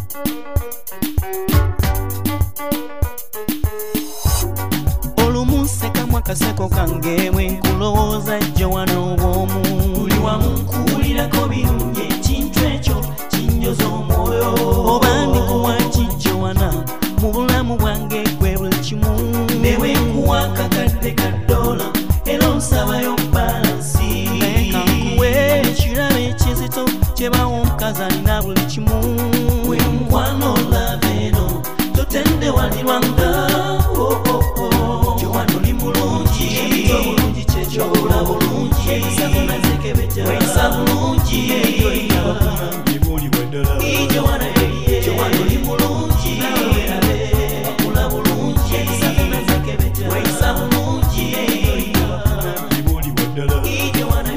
Olumuseka mwakaseko kange mwenkulowooza Joanna obwomu buli wamu nkuwulirako birungi ekintu ekyo kinjoza omwoyo oba ndikuwaki Joanna mu bulamu bwange gwe buli kimu newe nkuwa kakadde ka dola era onsabayo balansi leka nkuwe ekirabo ekizito kyebawa omukazi alina buli kimu we mukwano love eno totende walirwanga Joanna oli mulungi obulungi kyekyo obula bulungi weisa bulungi Joanna oli mulungi wakula bulungi weisa bulungi Joanna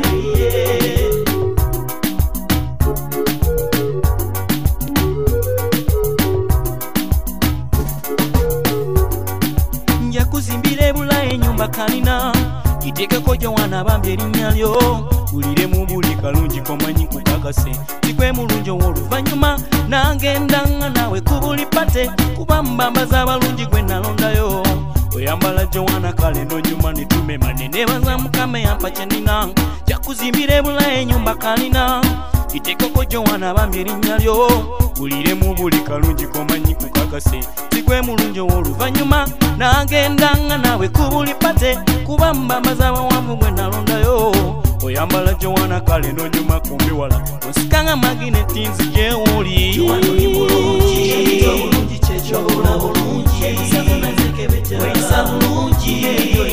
nja kuzimbira Bula enyumba kalina gitekeko Joanna bambye erinnya lyo buliremu buli kalungi komanyi kukakase tikwe mulungi ow'oluvannyuma nagenda nawe kubuli pate kuba mbambaza abalungi gwe nalondayo oyambala Joanna kale nonyuma netumema nenebaza Mukama yampa kyenina jakuzimbira Bula enyumba kalina gitekeko Joanna bambye erinnya lyo buliremu buli kalungi komanyi kukakase tikwe mulungi ow'oluvannyuma nagenda nawe kubuli pate kuba mbambaza abawanvu gwe nalondayo oyambala Joanna kale nonyuma kumbi wala osikanga magineti nzije wuli Joanna oli bulungi obulungi kyekyo obula bulungi weisa bulungi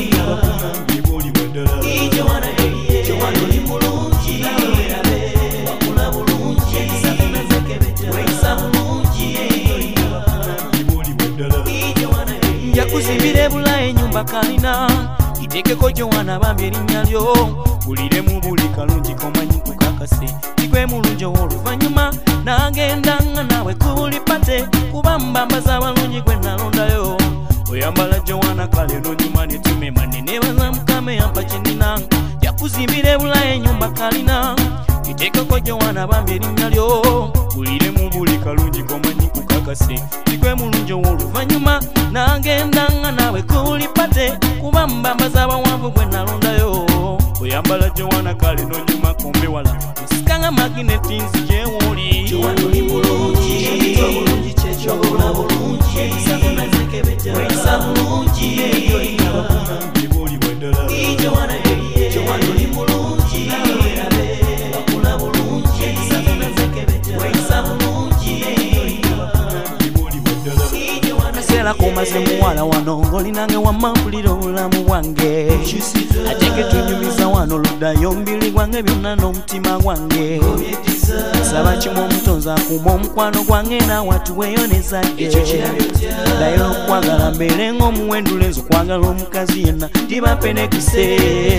Joanna oli mulungi wakula bulungi weisa bulungi nja kuzimbira Bula enyumba kalina gitekeko Joanna bambye erinnya lyo buliremu buli kalungi komanyi kukakase tikwe mulungi ow'oluvannyuma nagenda nawe kubuli pate kuba mbambaza abalungi gwe nalondayo oyambala Joanna kale nonyuma netumema nenebaza Mukama yampa kyenina jakuzimbira Bula enyumba kalina gitekeko Joanna bambye erinnya lyo buliremu buli kalungi komanyi kukakase tikwe mulungi ow'oluvannyuma nagenda nawe kubuli pate kuba mbambaza abawanvu gwe nalondayo oyambala Joanna kale nonyuma kumbi wala osikanga magineti nzije wuli Joanna oli mulungi obulungi kyekyo obula bulungi weisa bulungi Joanna oli mulungi wakula bulungi weisa bulungi kaseera komaze muwala wano ngolinange wamampulira obulamu bwange ateke tunyumiza wano luddayo mbiri gwange byonna n'omutima gwange saba kimu omutonzi akuuma omukwano gwange naawe atuweyonezadde ddayo okwagala mbeere ng'omuwendula enzo kwagala omukazi yenna ndibapenekise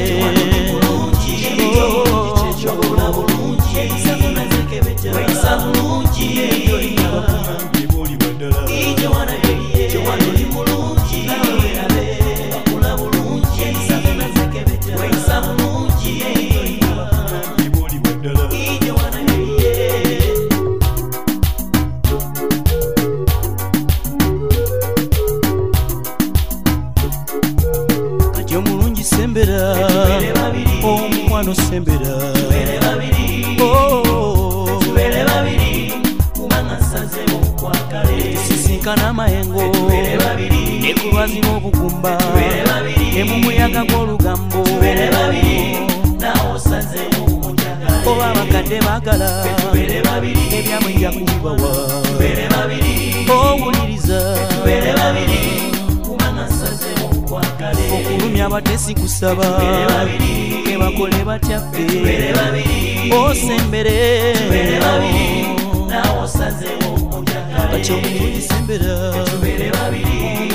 Joanna oli mulungi wakula bulungi weisa bulungi kati omulungi sembera omukwano sembera sisinkana amayengo nekulwazima obugumba emumuyaga gw'olugambo oba abakadde baagala ebyamwe nja kubibawa owuliriza okulumya abatesi kusaba kebakole batyaffe osembere kati omulungi sembera